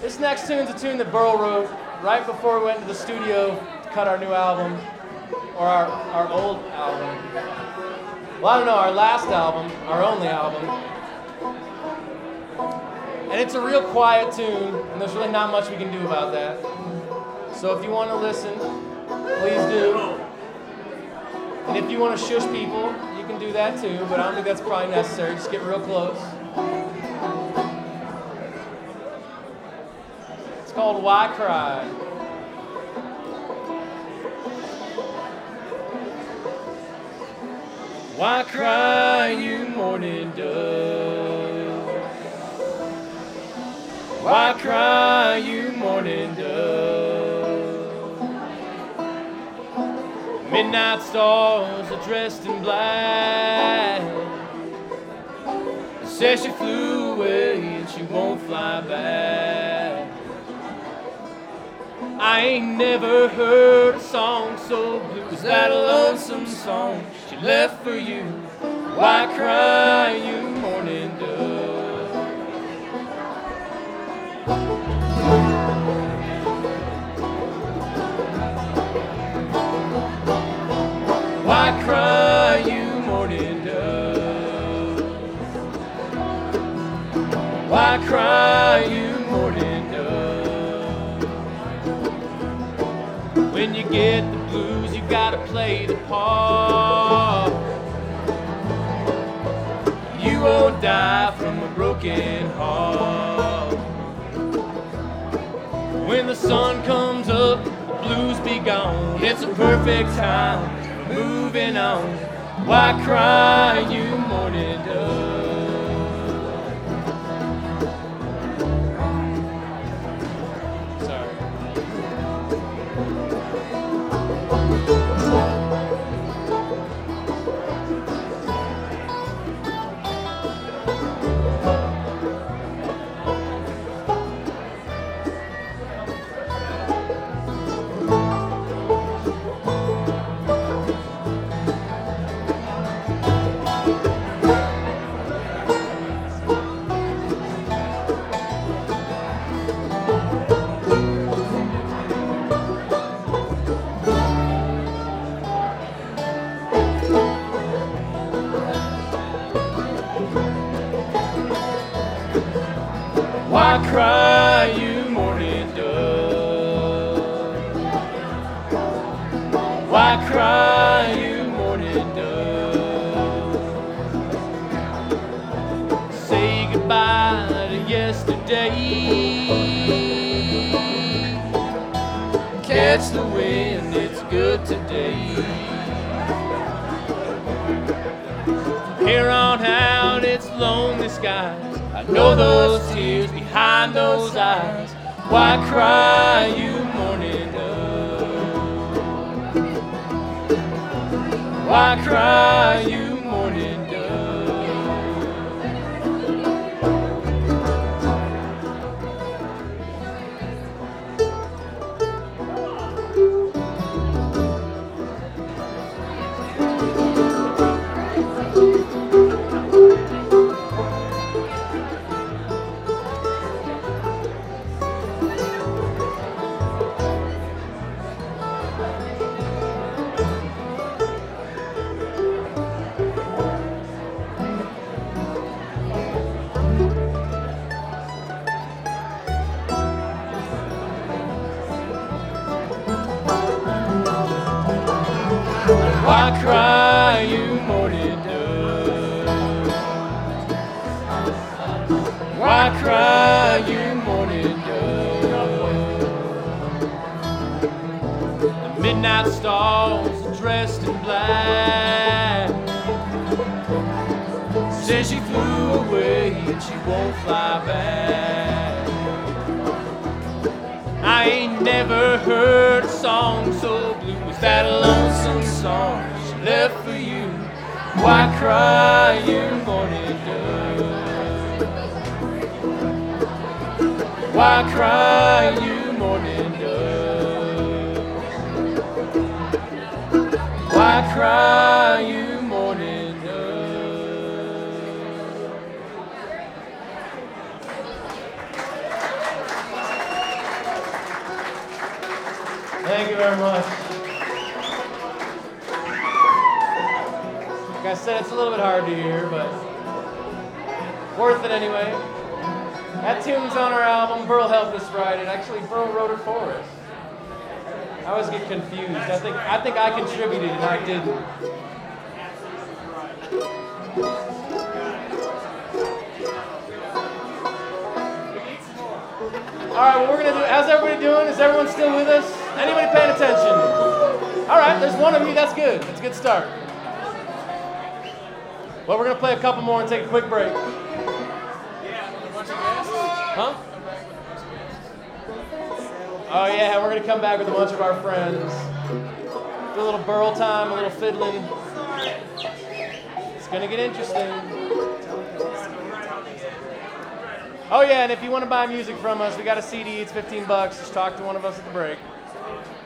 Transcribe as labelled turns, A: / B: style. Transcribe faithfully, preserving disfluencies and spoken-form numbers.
A: This next tune's a tune that Burl wrote right before we went to the studio to cut our new album, or our, our old album. Well, I don't know, our last album, our only album. And it's a real quiet tune, and there's really not much we can do about that. So if you want to listen, please do. And if you want to shush people, you can do that too, but I don't think that's probably necessary. Just get real close. It's called Why Cry? Why cry, you mourning dove? Why cry, you mourning dove? Midnight stars are dressed in black. Says she flew away and she won't fly back. I ain't never heard a song so blue as that lonesome song she left for you. Why cry, you mourning dove? Why cry, you mourning dove? Why cry, you mourning dove? When you get the blues, you gotta play the part. You won't die from a broken heart. When the sun comes up, the blues be gone. It's a perfect time for moving on. Why cry, you mourning dove? Why cry, you mourning dove? Why cry, you mourning dove? Say goodbye to yesterday. Catch the wind, it's good today. Here on out, it's lonely skies. I know those tears behind those eyes. Why cry, you mourning dove? Why cry, you mourning dove? Why cry, you mourning dove? Why cry, you mourning dove? The midnight stars are dressed in black. Says she flew away and she won't fly back. I ain't never heard a song so blue as that lonesome song she left for you. Why cry, you mourning dove? Why cry, you mourning dove? Why cry, you mourning dove? Thank you very much. Like I said, it's a little bit hard to hear, but worth it anyway. That tune's on our album. Burl helped us write it. Actually, Burl wrote it for us. I always get confused. I think I think I contributed and I didn't. All right, what we're gonna do? How's everybody doing? Is everyone still with us? Anybody paying attention? All right, there's one of you. That's good. That's a good start. Well, we're gonna play a couple more and take a quick break. Huh? Oh yeah, we're gonna come back with a bunch of our friends. Do a little Burl time, a little fiddling. It's gonna get interesting. Oh yeah, and if you want to buy music from us, we got a C D. It's fifteen bucks. Just talk to one of us at the break.